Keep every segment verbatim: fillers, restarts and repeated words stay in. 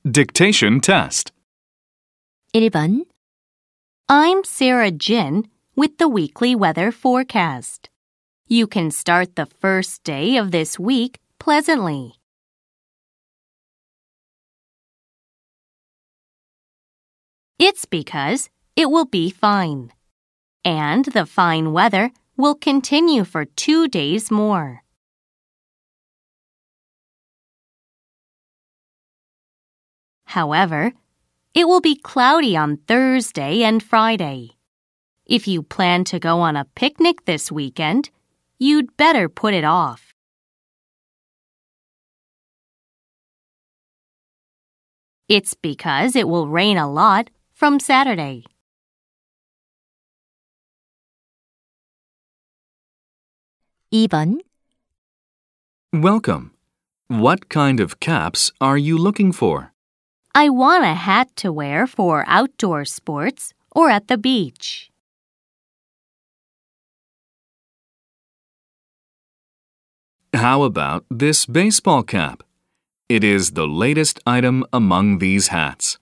Dictation test. 일 번. I'm Sarah Jin with the weekly weather forecast. You can start the first day of this week pleasantly. It's because it will be fine. And the fine weather will continue for two days more. However, it will be cloudy on Thursday and Friday. If you plan to go on a picnic this weekend, you'd better put it off. It's because it will rain a lot from Saturday. 이 번. Welcome. What kind of caps are you looking for? I want a hat to wear for outdoor sports or at the beach. How about this baseball cap? It is the latest item among these hats.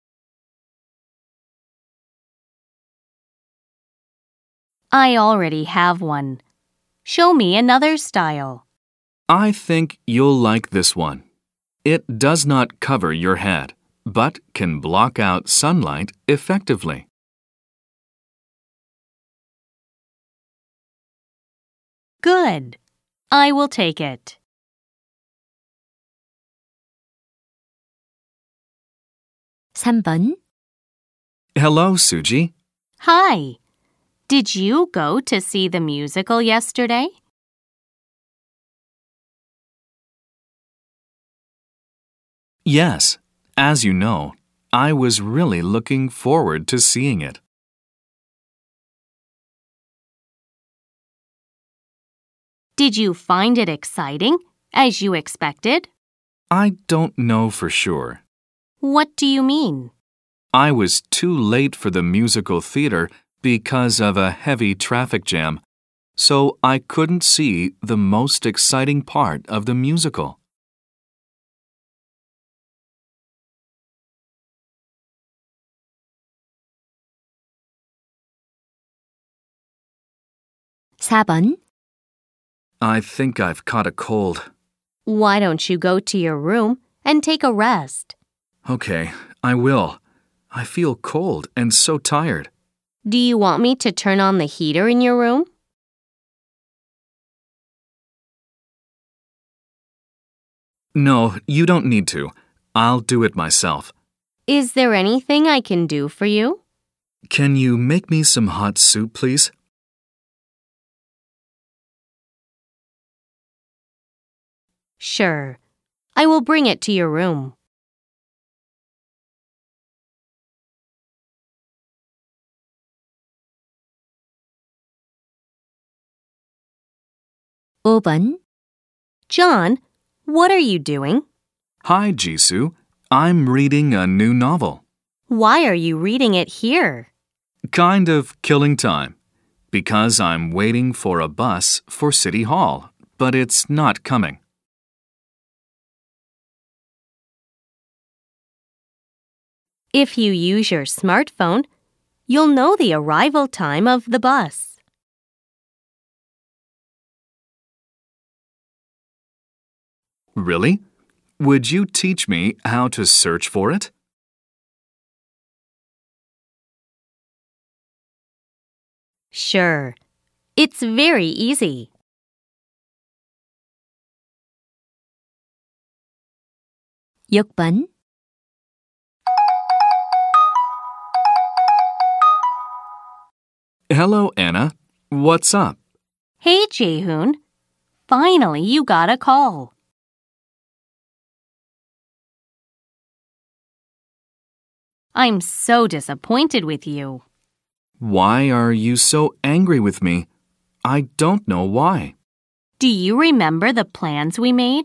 I already have one. Show me another style. I think you'll like this one. It does not cover your head, but can block out sunlight effectively. Good. I will take it. 삼 번. Hello, Suji. Hi. Did you go to see the musical yesterday? Yes, as you know, I was really looking forward to seeing it. Did you find it exciting, as you expected? I don't know for sure. What do you mean? I was too late for the musical theater because of a heavy traffic jam, so I couldn't see the most exciting part of the musical. 사 번. I think I've caught a cold. Why don't you go to your room and take a rest? Okay, I will. I feel cold and so tired. Do you want me to turn on the heater in your room? No, you don't need to. I'll do it myself. Is there anything I can do for you? Can you make me some hot soup, please? Sure. I will bring it to your room. 오 번. John, what are you doing? Hi, Jisoo. I'm reading a new novel. Why are you reading it here? Kind of killing time. Because I'm waiting for a bus for City Hall, but it's not coming. If you use your smartphone, you'll know the arrival time of the bus. Really? Would you teach me how to search for it? Sure. It's very easy. 육 번. Hello, Anna. What's up? Hey, Jaehoon. Finally, you got a call. I'm so disappointed with you. Why are you so angry with me? I don't know why. Do you remember the plans we made?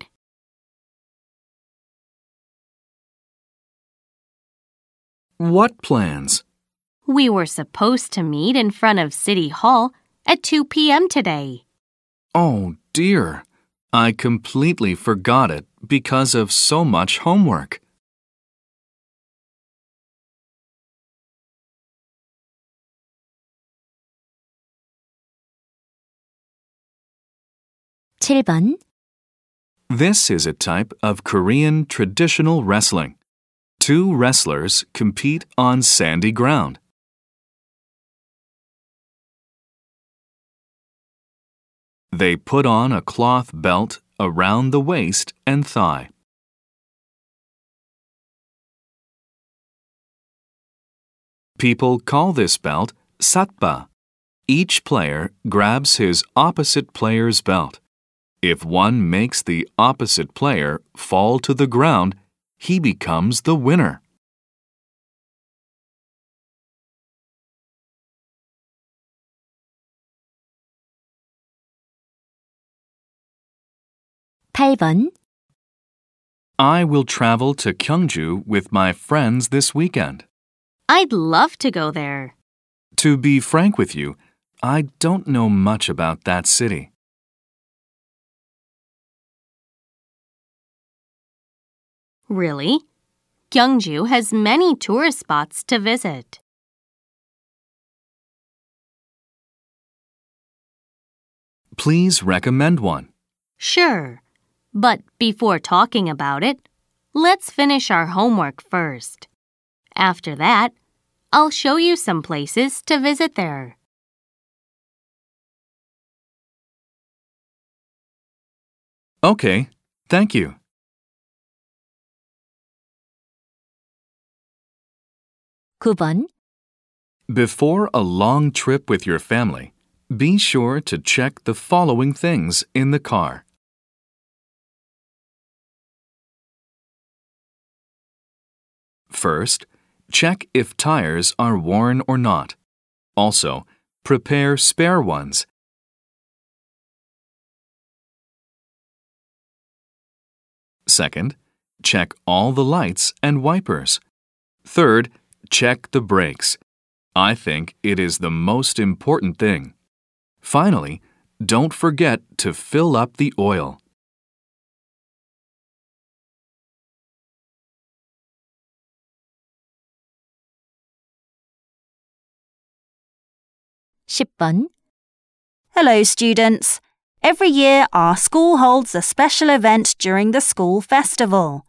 What plans? We were supposed to meet in front of City Hall at two p.m. today. Oh, dear. I completely forgot it because of so much homework. 칠 번, This is a type of Korean traditional wrestling. Two wrestlers compete on sandy ground. They put on a cloth belt around the waist and thigh. People call this belt satba. Each player grabs his opposite player's belt. If one makes the opposite player fall to the ground, he becomes the winner. 팔 번, I will travel to Gyeongju with my friends this weekend. I'd love to go there. To be frank with you, I don't know much about that city. Really? Gyeongju has many tourist spots to visit. Please recommend one. Sure. But before talking about it, let's finish our homework first. After that, I'll show you some places to visit there. Okay, thank you. 구 번, Before a long trip with your family, be sure to check the following things in the car. First, check if tires are worn or not. Also, prepare spare ones. Second, check all the lights and wipers. Third, check the brakes. I think it is the most important thing. Finally, don't forget to fill up the oil. 십 번, Hello, students. Every year, our school holds a special event during the school festival.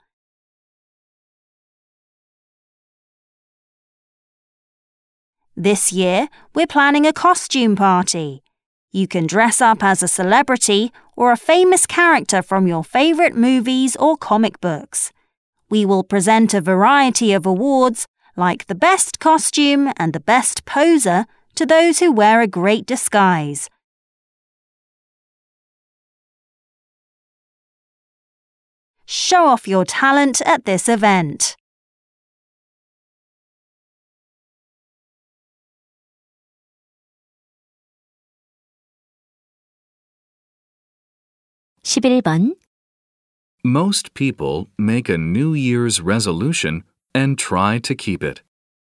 This year, we're planning a costume party. You can dress up as a celebrity or a famous character from your favorite movies or comic books. We will present a variety of awards like the best costume and the best poser to those who wear a great disguise. Show off your talent at this event. 십일 번, Most people make a New Year's resolution and try to keep it.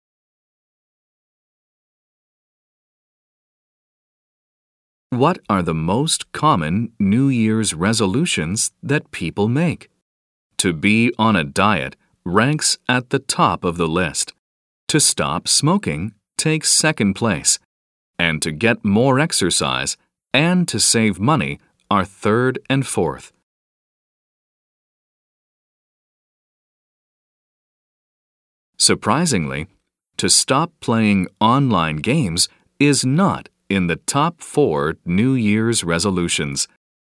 What are the most common New Year's resolutions that people make? To be on a diet ranks at the top of the list. To stop smoking takes second place. And to get more exercise and to save money are third and fourth. Surprisingly, to stop playing online games is not in the top four New Year's resolutions.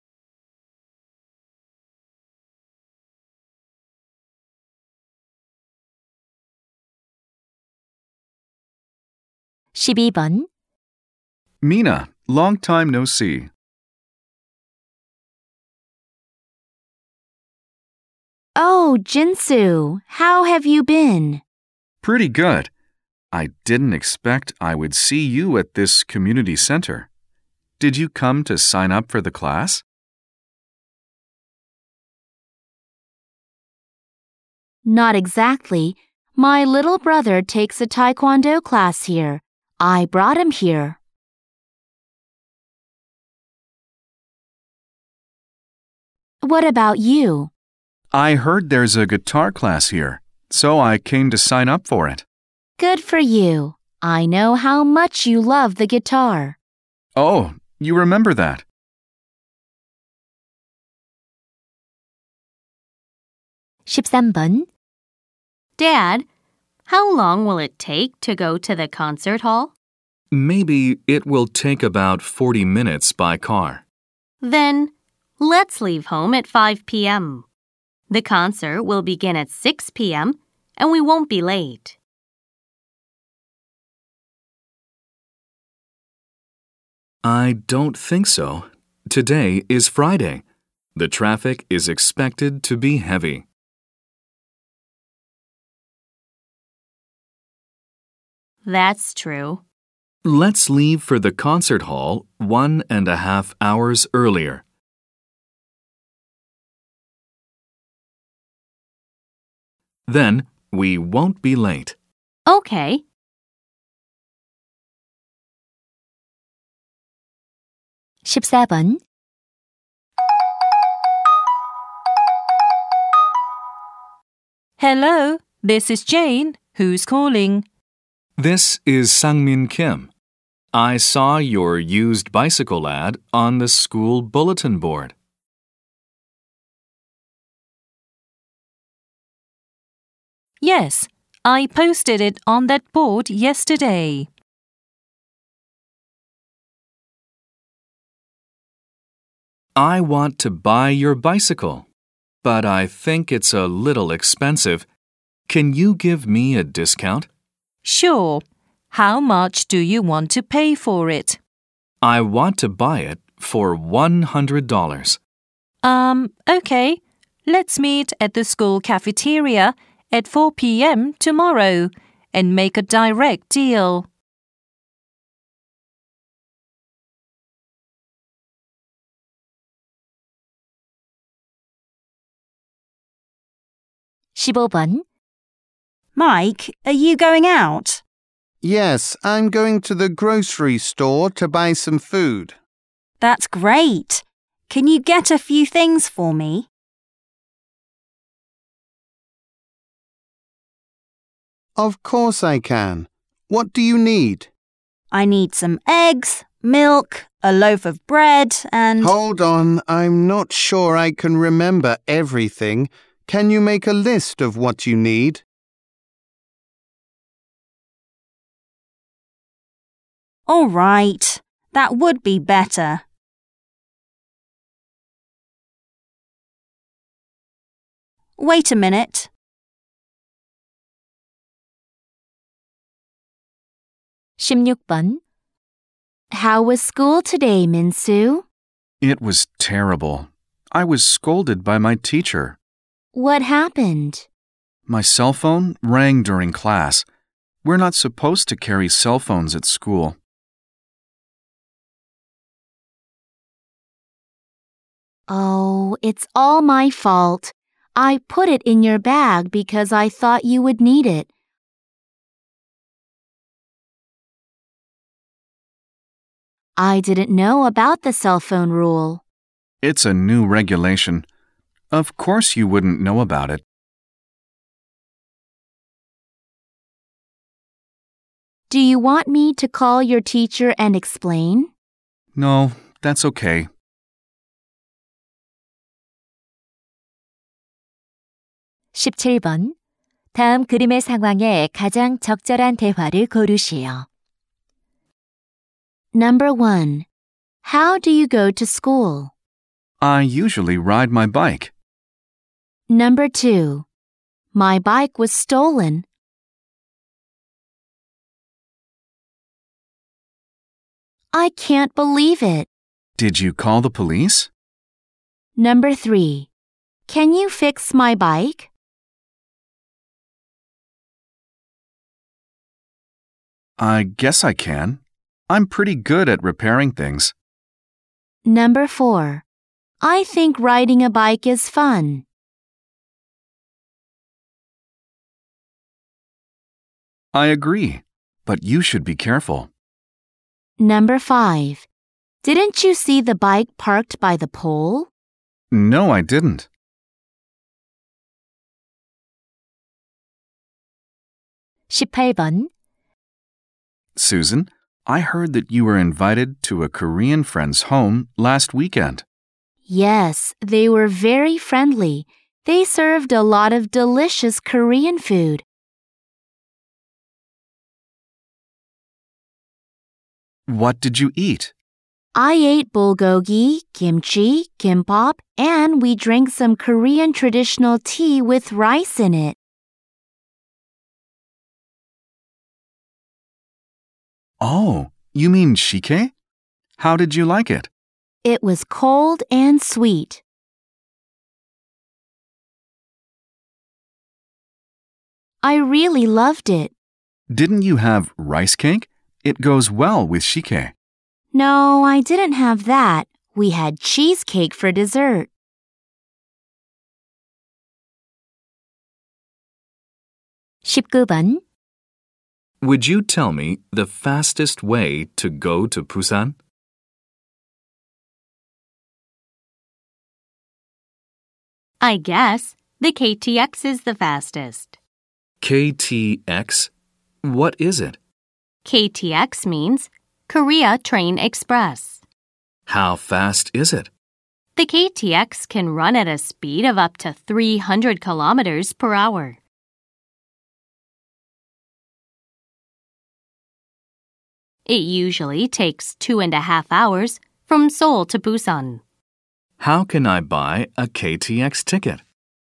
십이 번, Mina, long time no see. Oh, Jinsu, how have you been? Pretty good. I didn't expect I would see you at this community center. Did you come to sign up for the class? Not exactly. My little brother takes a taekwondo class here. I brought him here. What about you? I heard there's a guitar class here, so I came to sign up for it. Good for you. I know how much you love the guitar. Oh, you remember that. 십삼 번. Dad, how long will it take to go to the concert hall? Maybe it will take about forty minutes by car. Then, let's leave home at five p.m. The concert will begin at six p.m. and we won't be late. I don't think so. Today is Friday. The traffic is expected to be heavy. That's true. Let's leave for the concert hall one and a half hours earlier. Then we won't be late. Okay. 십사 번. Hello, this is Jane. Who's calling? This is Sang-min Kim. I saw your used bicycle ad on the school bulletin board. Yes, I posted it on that board yesterday. I want to buy your bicycle, but I think it's a little expensive. Can you give me a discount? Sure. How much do you want to pay for it? I want to buy it for one hundred dollars. Um, okay. Let's meet at the school cafeteria at four p.m. tomorrow and make a direct deal. 십오 번. Mike, are you going out? Yes, I'm going to the grocery store to buy some food. That's great. Can you get a few things for me? Of course I can. What do you need? I need some eggs, milk, a loaf of bread, and... Hold on, I'm not sure I can remember everything. Can you make a list of what you need? All right, that would be better. Wait a minute. 십육 번. How was school today, Min-soo? It was terrible. I was scolded by my teacher. What happened? My cell phone rang during class. We're not supposed to carry cell phones at school. Oh, it's all my fault. I put it in your bag because I thought you would need it. I didn't know about the cell phone rule. It's a new regulation. Of course you wouldn't know about it. Do you want me to call your teacher and explain? No, that's okay. 십칠 번. 다음 그림의 상황에 가장 적절한 대화를 고르시오. Number one. How do you go to school? I usually ride my bike. Number two. My bike was stolen. I can't believe it. Did you call the police? Number three. Can you fix my bike? I guess I can. I'm pretty good at repairing things. Number four. I think riding a bike is fun. I agree, but you should be careful. Number five. Didn't you see the bike parked by the pole? No, I didn't. 십팔 번. Susan, I heard that you were invited to a Korean friend's home last weekend. Yes, they were very friendly. They served a lot of delicious Korean food. What did you eat? I ate bulgogi, kimchi, kimbap, and we drank some Korean traditional tea with rice in it. Oh, you mean shike? How did you like it? It was cold and sweet. I really loved it. Didn't you have rice cake? It goes well with shike. No, I didn't have that. We had cheesecake for dessert. 십구 번. Would you tell me the fastest way to go to Busan? I guess the K T X is the fastest. K T X? What is it? K T X means Korea Train Express. How fast is it? The K T X can run at a speed of up to three hundred kilometers per hour. It usually takes two and a half hours from Seoul to Busan. How can I buy a K T X ticket?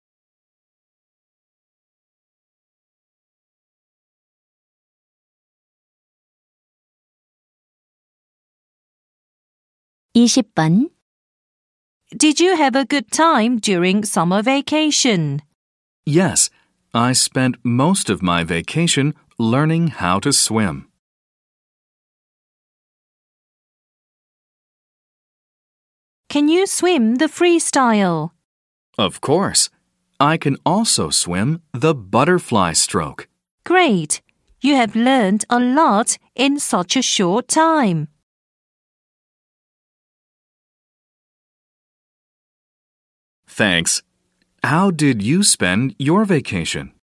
이십 번. Did you have a good time during summer vacation? Yes, I spent most of my vacation learning how to swim. Can you swim the freestyle? Of course. I can also swim the butterfly stroke. Great! You have learned a lot in such a short time. Thanks. How did you spend your vacation?